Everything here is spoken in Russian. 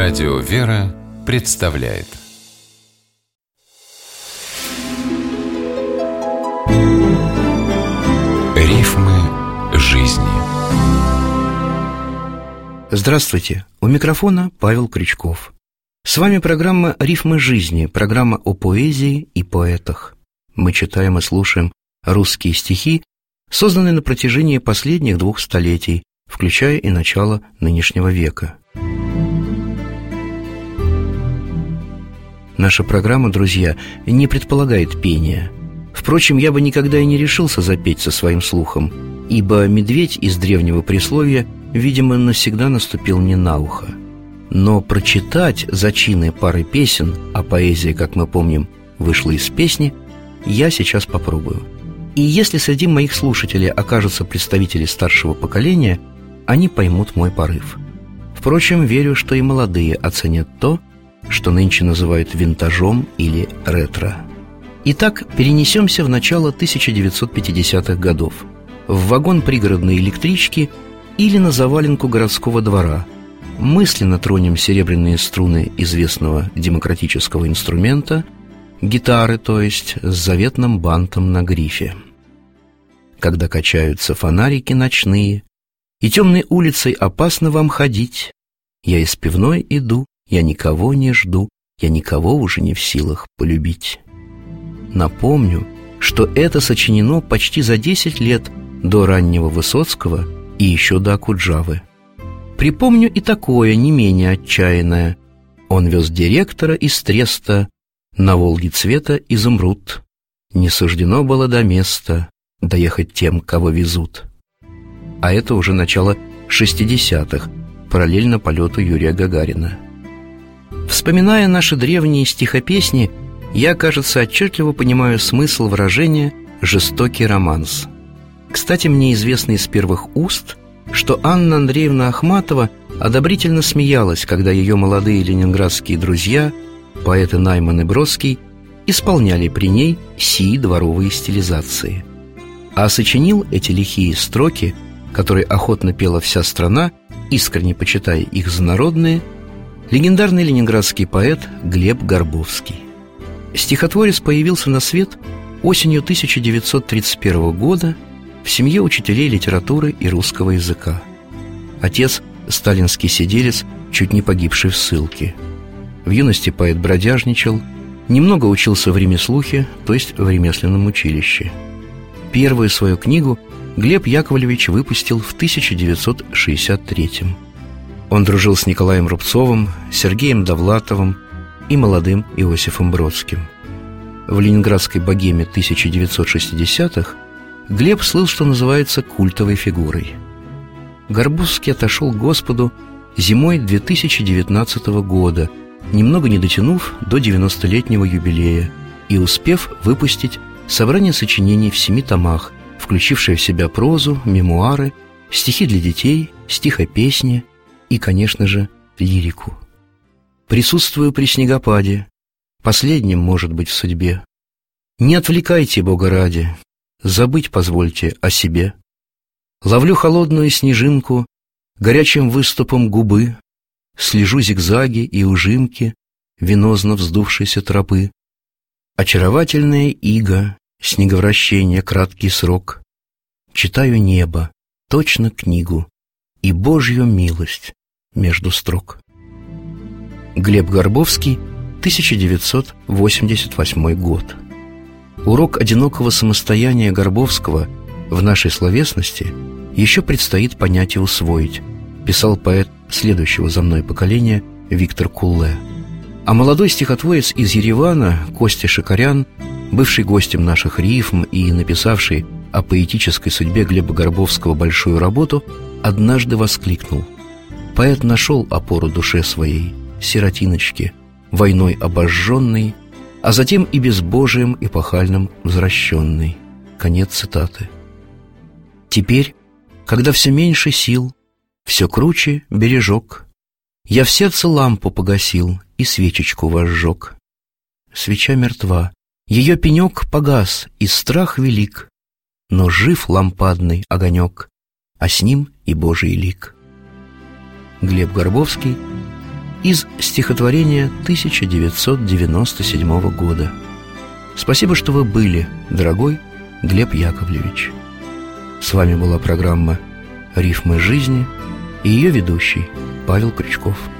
Радио «Вера» представляет Рифмы жизни. Здравствуйте! У микрофона Павел Крючков. С вами программа «Рифмы жизни», программа о поэзии и поэтах. Мы читаем и слушаем русские стихи, созданные на протяжении последних 2 столетий, включая и начало нынешнего века. Наша программа, друзья, не предполагает пения. Впрочем, я бы никогда и не решился запеть со своим слухом, ибо медведь из древнего присловия, видимо, навсегда наступил мне на ухо. Но прочитать зачины пары песен, а поэзия, как мы помним, вышла из песни, я сейчас попробую. И если среди моих слушателей окажутся представители старшего поколения, они поймут мой порыв. Впрочем, верю, что и молодые оценят то, что нынче называют винтажом или ретро. Итак, перенесемся в начало 1950-х годов, в вагон пригородной электрички или на заваленку городского двора. Мысленно тронем серебряные струны известного демократического инструмента, гитары, то есть, с заветным бантом на грифе. Когда качаются фонарики ночные, и темной улицей опасно вам ходить, я из пивной иду, я никого не жду, я никого уже не в силах полюбить. Напомню, что это сочинено почти за 10 лет до раннего Высоцкого и еще до Окуджавы. Припомню и такое, не менее отчаянное. Он вез директора из Треста, на Волге цвета изумруд. Не суждено было до места доехать тем, кого везут. А это уже начало 60-х, параллельно полету Юрия Гагарина. Вспоминая наши древние стихопесни, я, кажется, отчетливо понимаю смысл выражения «жестокий романс». Кстати, мне известно из первых уст, что Анна Андреевна Ахматова одобрительно смеялась, когда ее молодые ленинградские друзья, поэты Найман и Бродский, исполняли при ней сии дворовые стилизации. А сочинил эти лихие строки, которые охотно пела вся страна, искренне почитая их за народные, легендарный ленинградский поэт Глеб Горбовский. Стихотворец появился на свет осенью 1931 года в семье учителей литературы и русского языка. Отец – сталинский сиделец, чуть не погибший в ссылке. В юности поэт бродяжничал, немного учился в ремеслухе, то есть в ремесленном училище. Первую свою книгу Глеб Яковлевич выпустил в 1963-м. Он дружил с Николаем Рубцовым, Сергеем Довлатовым и молодым Иосифом Бродским. В ленинградской богеме 1960-х Глеб слыл, что называется, культовой фигурой. Горбовский отошел к Господу зимой 2019 года, немного не дотянув до 90-летнего юбилея и успев выпустить собрание сочинений в 7 томах, включившее в себя прозу, мемуары, стихи для детей, стихопесни и, конечно же, лирику. Присутствую при снегопаде, последним, может быть, в судьбе. Не отвлекайте, Бога ради, забыть позвольте о себе. Ловлю холодную снежинку горячим выступом губы, слежу зигзаги и ужимки венозно вздувшейся тропы. Очаровательная ига, снеговращение, краткий срок. Читаю небо, точно книгу, и Божью милость между строк. Глеб Горбовский, 1988 год. Урок одинокого самостояния Горбовского в нашей словесности еще предстоит понять и усвоить, писал поэт следующего за мной поколения Виктор Кулле. А молодой стихотворец из Еревана Костя Шикарян, бывший гостем наших рифм и написавший о поэтической судьбе Глеба Горбовского большую работу, однажды воскликнул: «Поэт нашел опору душе своей, сиротиночке, войной обожженной, а затем и безбожием эпохальным возвращенной». Конец цитаты. Теперь, когда все меньше сил, все круче бережок, я в сердце лампу погасил и свечечку возжег. Свеча мертва, ее пенек погас, и страх велик, но жив лампадный огонек, а с ним и Божий лик. Глеб Горбовский, из стихотворения 1997 года. Спасибо, что вы были, дорогой Глеб Яковлевич. С вами была программа «Рифмы жизни» и ее ведущий Павел Крючков.